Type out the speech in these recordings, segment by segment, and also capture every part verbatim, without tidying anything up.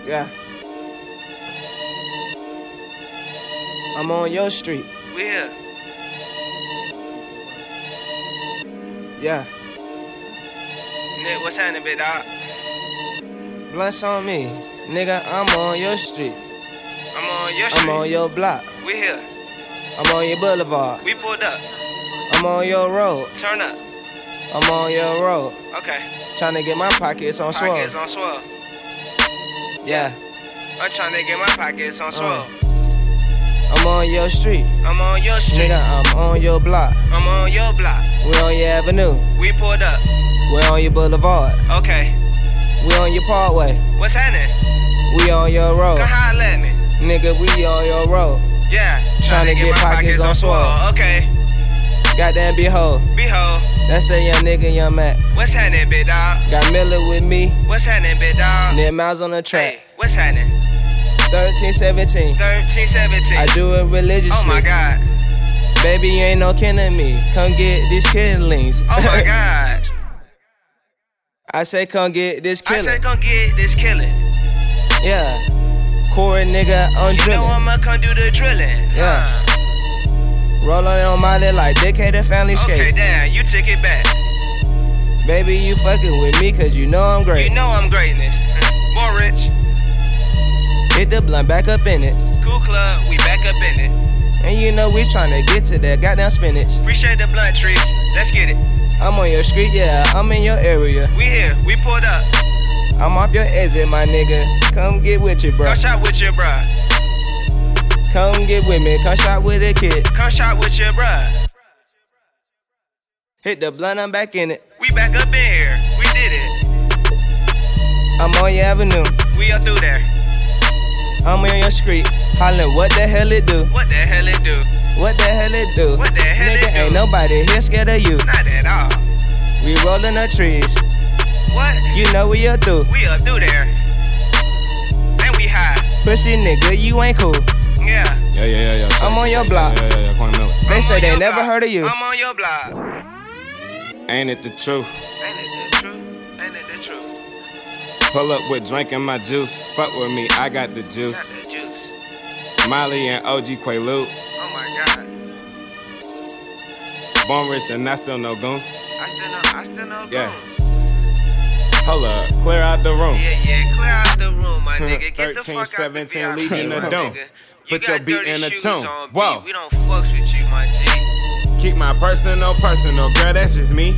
Yeah. I'm on your street. We here. Yeah. Nick, what's happening, big dog? Blunts on me. Nigga, I'm on your street. I'm on your street. I'm on your block. We here. I'm on your boulevard. We pulled up. I'm on your road. Turn up. I'm on your road. Okay. Tryna get my pockets on swole. Pockets on swole. Yeah. I'm trying to get my pockets on swole. Uh. I'm on your street. I'm on your street. Nigga, I'm on your block. I'm on your block. We on your avenue. We pulled up. We on your boulevard. Okay. We on your parkway. What's happening? We on your road. Come holler at me. Nigga, we on your road. Yeah. Tryna get, get my pockets, pockets on swole. Okay. Goddamn behold. Behold. That's a young nigga, young Mac. What's happening, big dog? Got Miller with me. What's happening, big dog? Near miles on the track. Hey, what's happening? thirteen seventeen. thirteen seventeen. I do it religiously. Oh my God. Baby, you ain't no kin of me. Come get these killings. Oh my God. I say come get this killing. I say come get this killing. Yeah. Corey nigga on you drilling. You know I'ma come do the drilling. Yeah. Uh. Rollin' on my lit like Decade of Family Skate. Okay, damn, you took it back. Baby, you fucking with me cause you know I'm great. You know I'm greatness. More rich. Hit the blunt back up in it. Cool club, we back up in it. And you know we tryna get to that goddamn spinach. Appreciate the blunt trees. Let's get it. I'm on your street, yeah, I'm in your area. We here, we pulled up. I'm off your exit, my nigga. Come get with you, bro. Come shot with your bruh. Come get with me, come shot with a kid. Come shot with your bruh. Hit the blunt, I'm back in it. We back up in here, we did it. I'm on your avenue. We up through there. I'm on your street, hollin' what the hell it do? What the hell it do? What the hell it do? What the hell Nigga, it do? ain't nobody here scared of you. Not at all. We rollin' the trees. What? You know we up through. We up through there. And we high. Pussy nigga, you ain't cool. Yeah. Yeah, yeah, yeah, yeah. I'm on your block. Yeah, yeah, yeah, Quan Miller. They I'm say they block. never heard of you. I'm on your block. Ain't it the truth? Ain't it the truth? Ain't it the truth? Pull up with drinking my juice. Fuck with me, I got the juice. Got the juice. Molly and O G Quaalude. Oh my God. Born rich and I still know goons. I still know, I still know Yeah. goons. Hold up, clear out the room. Yeah, yeah, clear out the room, my nigga. Get the fuck thirteen out the seventeen V I P, Legion my of Doom. nigga. Put You your got beat dirty in a shoes tune. on, Whoa. B. We don't fucks with you, my G. Keep my personal personal, girl, that's just me.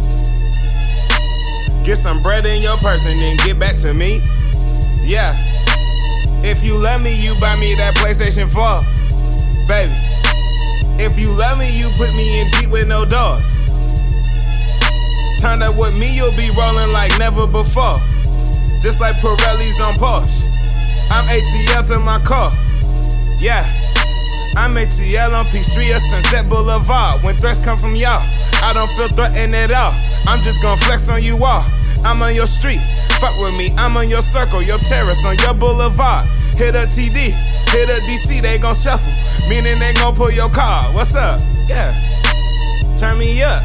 Get some bread in your purse and then get back to me. Yeah. If you love me, you buy me that PlayStation four. Baby. If you love me, you put me in Jeep with no doors. Turn up with me, you'll be rolling like never before. Just like Pirelli's on Porsche. I'm A T L to my car. Yeah. I'm A T L on Peachtree or Sunset Boulevard. When threats come from y'all, I don't feel threatened at all. I'm just gon' flex on you all. I'm on your street, fuck with me. I'm on your circle, your terrace, on your boulevard. Hit a T D, hit a D C, they gon' shuffle. Meaning they gon' pull your car. What's up? Yeah. Turn me up.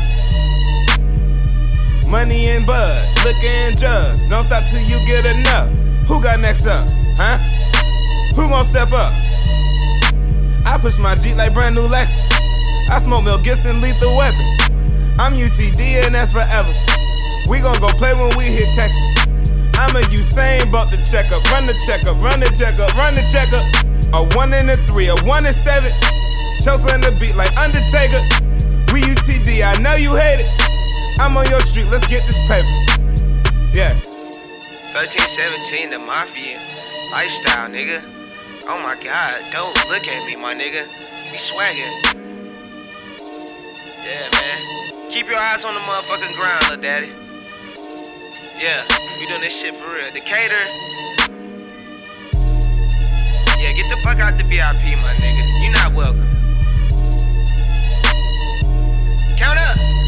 Money and bud, liquor and drugs. Don't stop till you get enough. Who got next up? Huh? Who gon' step up? I push my Jeep like brand new Lexus. I smoke Mel Gibson, lethal weapon. I'm U T D and that's forever. We gon' go play when we hit Texas. I'm a Usain Bolt the checkup, run the checkup, run the checkup, run the checkup. A one and a three, a one and seven. Chosen the beat like Undertaker. We U T D, I know you hate it. I'm on your street, let's get this paper. Yeah. thirteen seventeen, the mafia lifestyle, nigga. Oh my God, don't look at me, my nigga. We swaggin'. Yeah, man. Keep your eyes on the motherfucking ground, little daddy. Yeah, we doing this shit for real. Decatur. Yeah, get the fuck out the V I P, my nigga. You not welcome. Count up.